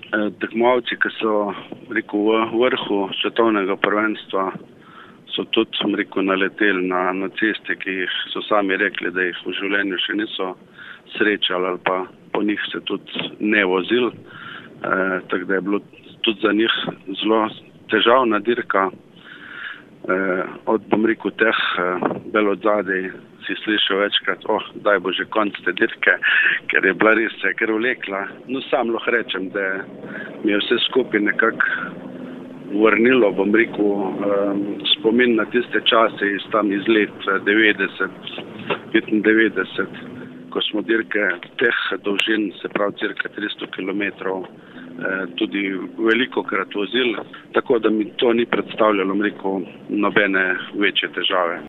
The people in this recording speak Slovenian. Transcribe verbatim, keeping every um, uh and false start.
Tekmovalci, ki so rekel, v vrhu svetovnega prvenstva, so tudi rekel, naleteli na, na ceste, ki jih so sami rekli, da jih v življenju še niso srečali ali pa po njih se tudi ne vozili. E, tako da je bilo tudi za njih zelo težavna dirka. E, od, bom rekel, teh bel od zadej si slišal večkrat, oh, daj bo že konc te dirke, ker je bila res se kar vlekla. No, sam lahko rečem, da mi je vse skupaj nekako vrnilo, bom rekel, um, spomin na tiste čase iz tam iz let devetdeset, petindevetdeset, ko smo dirke teh dolžin, se pravi cirka tristo kilometrov, eh, tudi veliko krat vozili, tako da mi to ni predstavljalo, bom rekel, nobene večje težave.